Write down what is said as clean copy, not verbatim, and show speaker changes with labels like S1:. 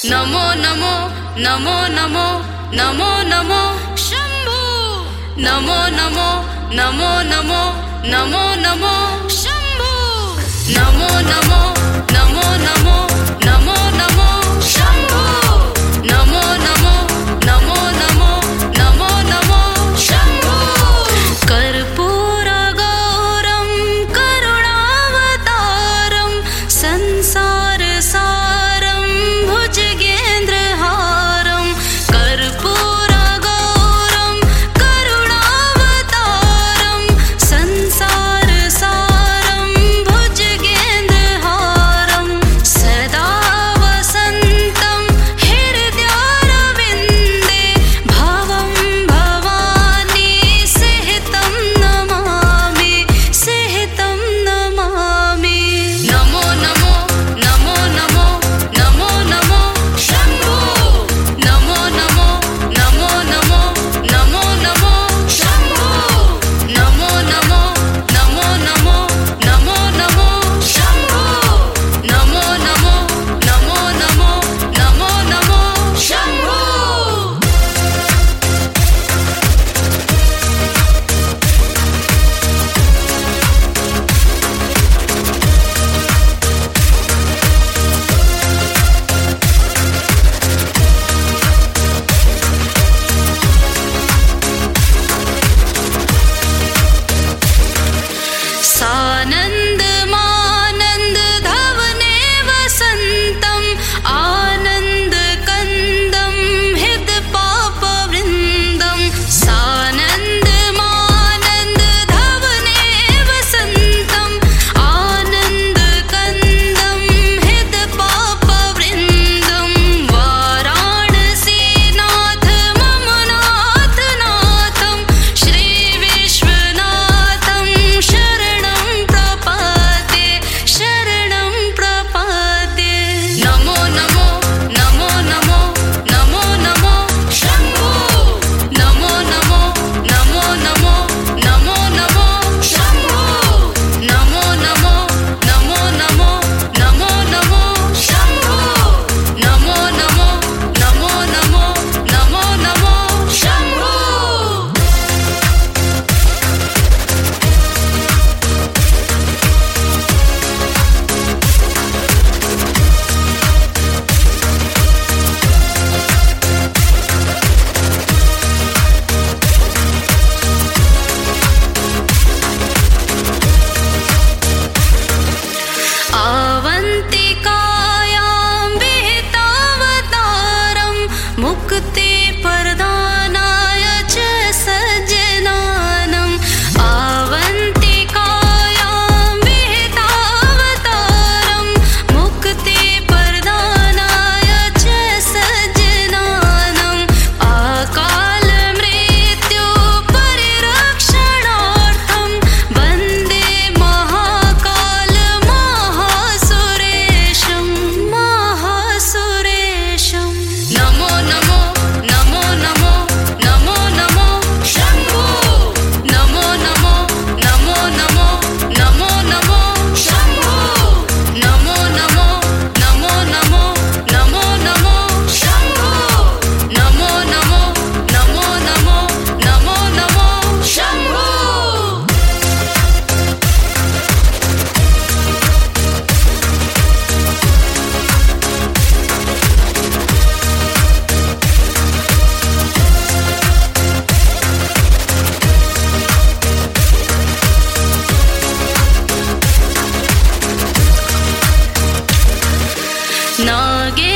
S1: नमो नमो नमो नमो नमो नमो शंभो नमो नमो नमो नमो नमो नमो शंभो नमो नमो नमो नमो नमो नमो शंभो नमो नमो नमो नमो नमो नमो शंभो कर्पूरगौरं करुणावतारं संसारसारं भुजगेन्द्रहारं कर्पूरगौरं करुणावतारं संसारसारं भुजगेन्द्रहारं सदा वसन्तं हृदयारविन्दे भवं भवानी सहितं नमामि नमो नमो नमो नमो नमो नमो शंभो नमो नमो नमो नमो नमो नमो शंभो नमो नमो नमो नमो नमो नमो शंभो नमो नमो नमो नमो नमो नमो शंभो सानंद मानंद धवने वसंतम आनंद कंदम हित पाप वृंदम सानंद मानंद धवने वसंतम आनंद कंदम हित पाप वृंदम वाराणसीनाथ मम नाथ नाथम श्री विश्वनाथं शरणं प्रपद्ये नमो नमो नमो नमो नमो नमो शंभो नमो नमो नमो नमो नमो नमो शंभो नमो नमो नमो नमो नमो नमो शंभो नमो नमो नमो नमो नमो नमो शंभो अवन्तिकायां विहितावतारं मुक्तिप्रदानाय च सज्जनानम् अवन्तिकायां विहितावतारं मुक्तिप्रदानाय च सज्जनानम् अकालमृत्यु परिरक्षणार्थं वन्दे महाकाल महासुरेशं नमो नमो नमो नमो नमो नमो शंभो नमो नमो नमो नमो नमो नमो शंभो नमो नमो नमो नमो नमो नमो शंभो नमो नमो नमो नमो नमो नमो शंभो नागे